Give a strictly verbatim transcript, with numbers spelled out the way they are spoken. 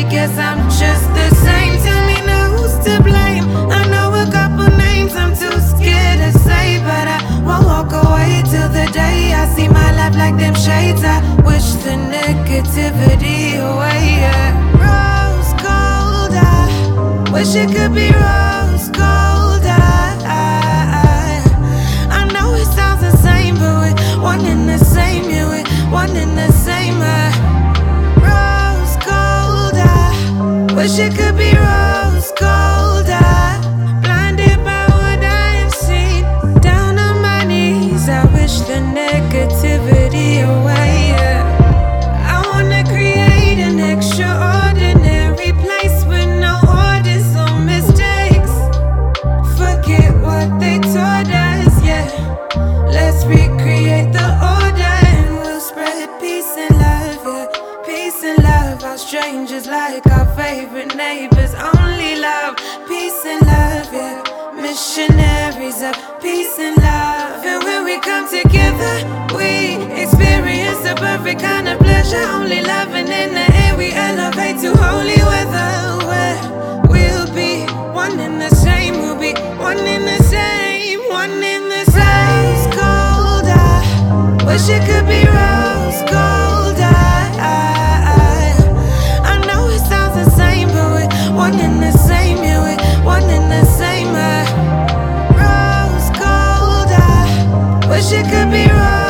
guess I'm just the same. Tell me now who's to blame. I know a couple names I'm too scared to say, but I won't walk away till the day I see my life like them shades. I wish the negativity away, yeah. Rose gold, I wish it could be rose gold. I, I, I know it sounds insane, but we're one in the same, yeah, we're one in the same. I, rose gold, I wish it could be rose gold. I, blinded by what I have seen, down on my knees, I wish the negativity away, yeah. I wanna create an extraordinary place with no orders or mistakes. Forget what they taught us, yeah. Let's recreate the order and we'll spread peace and love, yeah. Peace and love, our strangers like our favorite neighbors. Only love, peace and love, yeah. Missionaries of peace and love. And when we come together, we experience the perfect kind of pleasure. Only loving in the air, we elevate to holy weather, where we'll be one in the same. We'll be one in the same, one in the same. Rose gold, I wish it could be rose gold. I, I, I know it sounds insane, but we're one in the same, yeah, we're one in the same. I, rose gold, I wish it could be rose.